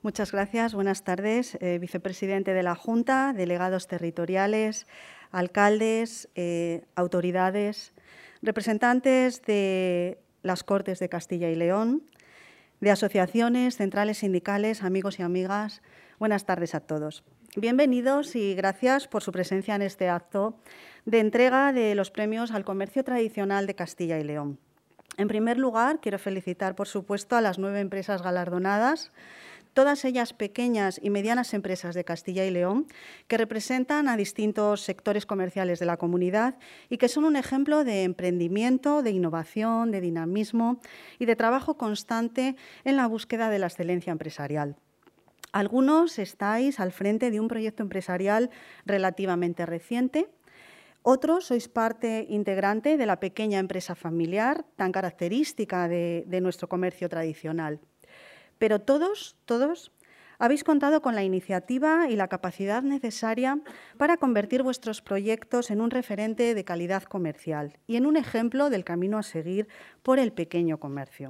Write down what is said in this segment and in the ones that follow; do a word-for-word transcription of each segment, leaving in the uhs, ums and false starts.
Muchas gracias. Buenas tardes, eh, vicepresidente de la Junta, delegados territoriales, alcaldes, eh, autoridades, representantes de las Cortes de Castilla y León, de asociaciones, centrales sindicales, amigos y amigas. Buenas tardes a todos. Bienvenidos y gracias por su presencia en este acto de entrega de los premios al comercio tradicional de Castilla y León. En primer lugar, quiero felicitar, por supuesto, a las nueve empresas galardonadas, todas ellas pequeñas y medianas empresas de Castilla y León, que representan a distintos sectores comerciales de la comunidad y que son un ejemplo de emprendimiento, de innovación, de dinamismo y de trabajo constante en la búsqueda de la excelencia empresarial. Algunos estáis al frente de un proyecto empresarial relativamente reciente. Otros sois parte integrante de la pequeña empresa familiar, tan característica de, de nuestro comercio tradicional. Pero todos, todos, habéis contado con la iniciativa y la capacidad necesaria para convertir vuestros proyectos en un referente de calidad comercial y en un ejemplo del camino a seguir por el pequeño comercio.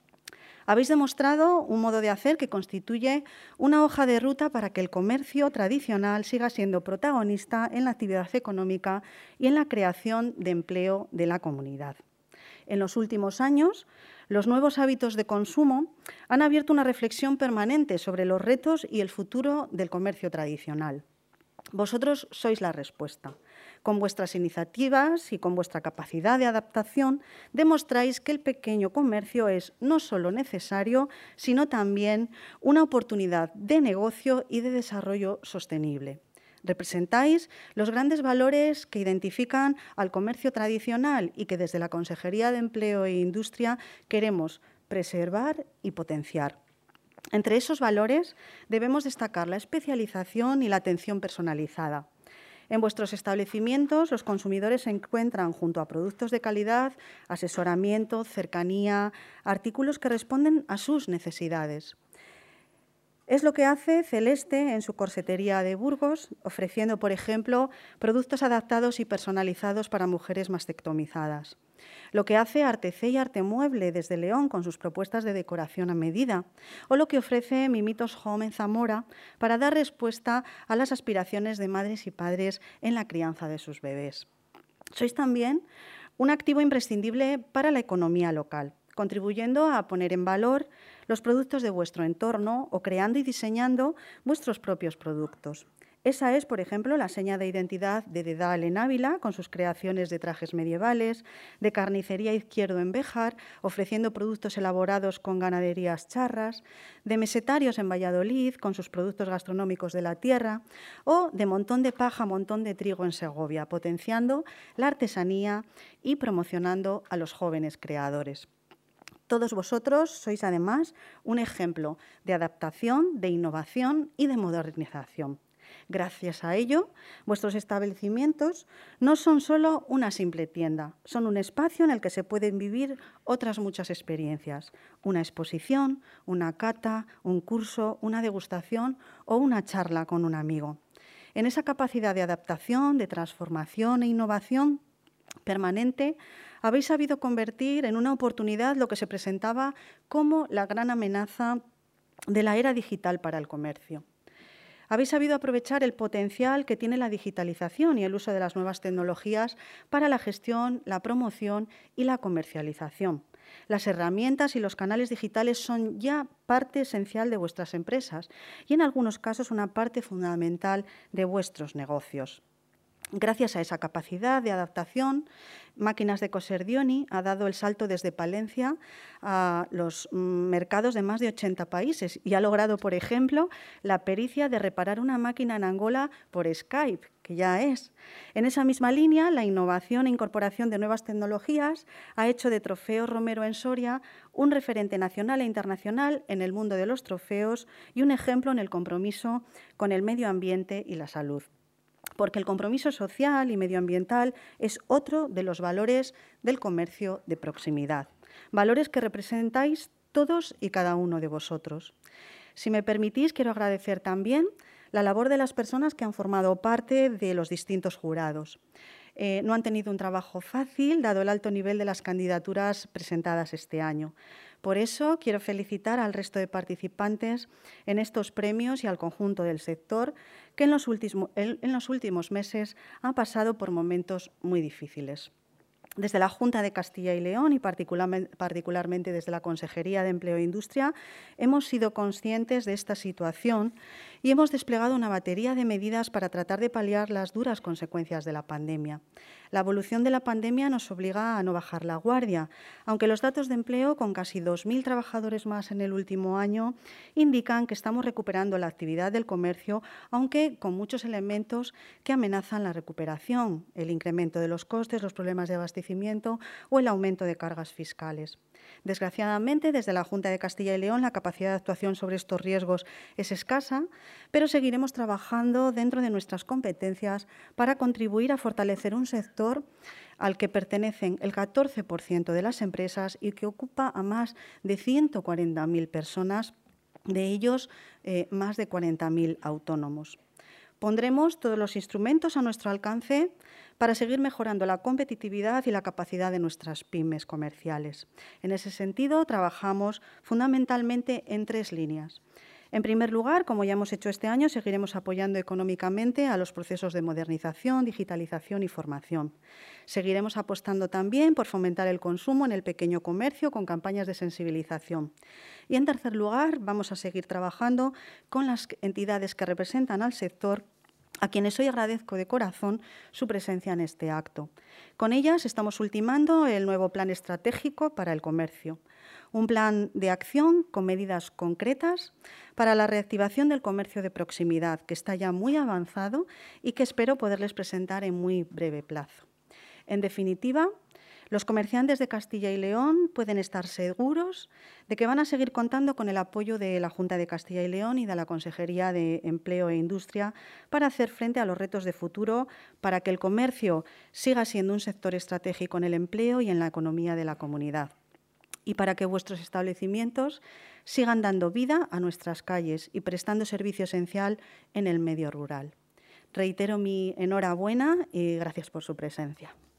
Habéis demostrado un modo de hacer que constituye una hoja de ruta para que el comercio tradicional siga siendo protagonista en la actividad económica y en la creación de empleo de la comunidad. En los últimos años, los nuevos hábitos de consumo han abierto una reflexión permanente sobre los retos y el futuro del comercio tradicional. Vosotros sois la respuesta. Con vuestras iniciativas y con vuestra capacidad de adaptación, demostráis que el pequeño comercio es no solo necesario, sino también una oportunidad de negocio y de desarrollo sostenible. Representáis los grandes valores que identifican al comercio tradicional y que desde la Consejería de Empleo e Industria queremos preservar y potenciar. Entre esos valores debemos destacar la especialización y la atención personalizada. En vuestros establecimientos, los consumidores se encuentran junto a productos de calidad, asesoramiento, cercanía, artículos que responden a sus necesidades. Es lo que hace Celeste en su corsetería de Burgos, ofreciendo, por ejemplo, productos adaptados y personalizados para mujeres mastectomizadas. Lo que hace Artecé y Artemueble desde León con sus propuestas de decoración a medida, o lo que ofrece Mimitos Home en Zamora para dar respuesta a las aspiraciones de madres y padres en la crianza de sus bebés. Sois también un activo imprescindible para la economía local, contribuyendo a poner en valor los productos de vuestro entorno o creando y diseñando vuestros propios productos. Esa es, por ejemplo, la seña de identidad de Dedal en Ávila, con sus creaciones de trajes medievales, de Carnicería Izquierdo en Béjar, ofreciendo productos elaborados con ganaderías charras, de Mesetarios en Valladolid, con sus productos gastronómicos de la tierra, o de Montón de Paja, Montón de Trigo en Segovia, potenciando la artesanía y promocionando a los jóvenes creadores. Todos vosotros sois, además, un ejemplo de adaptación, de innovación y de modernización. Gracias a ello, vuestros establecimientos no son solo una simple tienda, son un espacio en el que se pueden vivir otras muchas experiencias. Una exposición, una cata, un curso, una degustación o una charla con un amigo. En esa capacidad de adaptación, de transformación e innovación permanente, habéis sabido convertir en una oportunidad lo que se presentaba como la gran amenaza de la era digital para el comercio. Habéis sabido aprovechar el potencial que tiene la digitalización y el uso de las nuevas tecnologías para la gestión, la promoción y la comercialización. Las herramientas y los canales digitales son ya parte esencial de vuestras empresas y, en algunos casos, una parte fundamental de vuestros negocios. Gracias a esa capacidad de adaptación, Máquinas de Coser Dioni ha dado el salto desde Palencia a los mercados de más de ochenta países y ha logrado, por ejemplo, la pericia de reparar una máquina en Angola por Skype, que ya es. En esa misma línea, la innovación e incorporación de nuevas tecnologías ha hecho de Trofeos Romero en Soria un referente nacional e internacional en el mundo de los trofeos y un ejemplo en el compromiso con el medio ambiente y la salud. Porque el compromiso social y medioambiental es otro de los valores del comercio de proximidad, valores que representáis todos y cada uno de vosotros. Si me permitís, quiero agradecer también la labor de las personas que han formado parte de los distintos jurados. Eh, no han tenido un trabajo fácil, dado el alto nivel de las candidaturas presentadas este año. Por eso quiero felicitar al resto de participantes en estos premios y al conjunto del sector que en los últimos, en los últimos meses ha pasado por momentos muy difíciles. Desde la Junta de Castilla y León y particularmente desde la Consejería de Empleo e Industria hemos sido conscientes de esta situación y hemos desplegado una batería de medidas para tratar de paliar las duras consecuencias de la pandemia. La evolución de la pandemia nos obliga a no bajar la guardia, aunque los datos de empleo, con casi dos mil trabajadores más en el último año, indican que estamos recuperando la actividad del comercio, aunque con muchos elementos que amenazan la recuperación, el incremento de los costes, los problemas de abastecimiento o el aumento de cargas fiscales. Desgraciadamente, desde la Junta de Castilla y León, la capacidad de actuación sobre estos riesgos es escasa, pero seguiremos trabajando dentro de nuestras competencias para contribuir a fortalecer un sector al que pertenecen el catorce por ciento de las empresas y que ocupa a más de ciento cuarenta mil personas, de ellos eh, más de cuarenta mil autónomos. Pondremos todos los instrumentos a nuestro alcance para seguir mejorando la competitividad y la capacidad de nuestras pymes comerciales. En ese sentido, trabajamos fundamentalmente en tres líneas. En primer lugar, como ya hemos hecho este año, seguiremos apoyando económicamente a los procesos de modernización, digitalización y formación. Seguiremos apostando también por fomentar el consumo en el pequeño comercio con campañas de sensibilización. Y, en tercer lugar, vamos a seguir trabajando con las entidades que representan al sector, a quienes hoy agradezco de corazón su presencia en este acto. Con ellas estamos ultimando el nuevo Plan Estratégico para el Comercio, un plan de acción con medidas concretas para la reactivación del comercio de proximidad, que está ya muy avanzado y que espero poderles presentar en muy breve plazo. En definitiva, los comerciantes de Castilla y León pueden estar seguros de que van a seguir contando con el apoyo de la Junta de Castilla y León y de la Consejería de Empleo e Industria para hacer frente a los retos de futuro, para que el comercio siga siendo un sector estratégico en el empleo y en la economía de la comunidad, y para que vuestros establecimientos sigan dando vida a nuestras calles y prestando servicio esencial en el medio rural. Reitero mi enhorabuena y gracias por su presencia.